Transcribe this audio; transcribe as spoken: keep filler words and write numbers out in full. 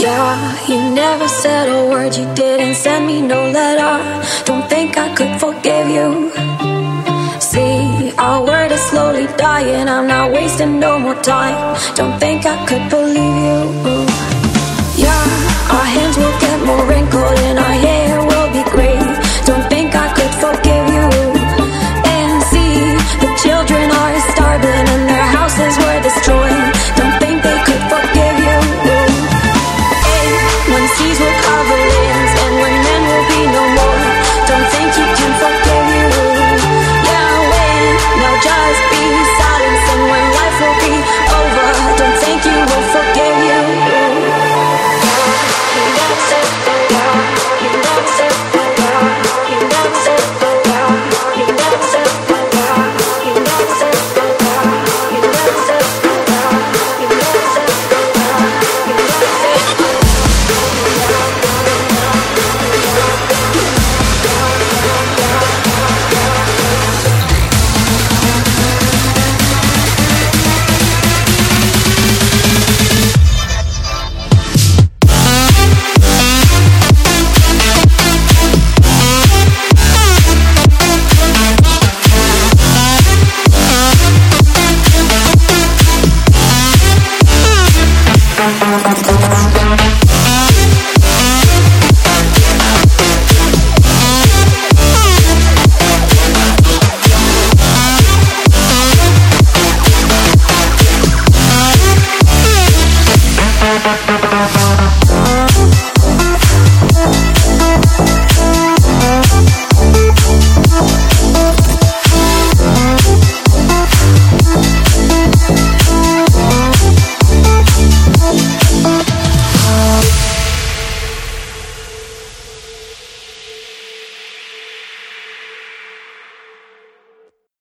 Yeah, you never said a word, you didn't send me no letter. Don't think I could forgive you. See, our word is slowly dying, I'm not wasting no more time. Don't think I could believe you. Yeah, our hands will get more wrinkled and our hair will be gray. Don't think I could forgive you. And see, the children are starving and their houses were destroyed. Don't think they could forgive you. Hey, when seas will cover lands and when men will be no more. Don't think you can forgive you. Yeah, when there'll just be silence and when life will be over. Don't think you will forgive you. Bye.